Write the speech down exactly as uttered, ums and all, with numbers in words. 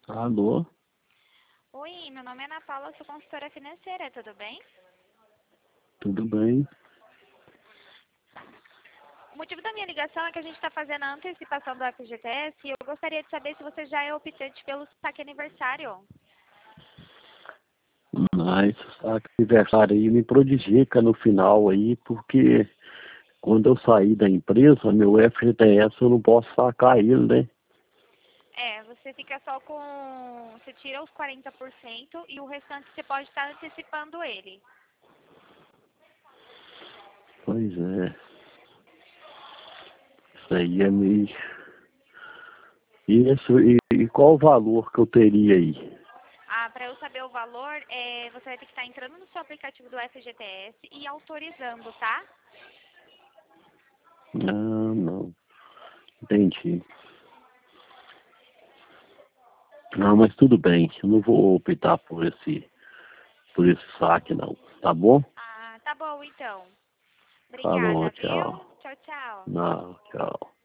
Alô, Oi, meu nome é Ana Paula, sou consultora financeira, tudo bem? tudo bem? O motivo da minha ligação é que a gente está fazendo a antecipação do F G T S e eu gostaria de saber se você já é optante pelo saque aniversário. Mas esse aniversário aí me prejudica no final aí, porque quando eu sair da empresa, meu F G T S eu não posso sacar ele, né? É, você fica só com... Você tira os quarenta por cento e o restante você pode estar antecipando ele. Pois é, isso aí é meio... Isso, e, e qual o valor que eu teria aí? Ah, para eu saber o valor, é, você vai ter que estar entrando no seu aplicativo do F G T S e autorizando, tá? Ah, não, entendi. Não, mas tudo bem, eu não vou optar por esse, por esse saque não, tá bom? Ah, tá bom então. Falou, Obrigada, viu? tchau. Tchau, tchau. Não, tchau.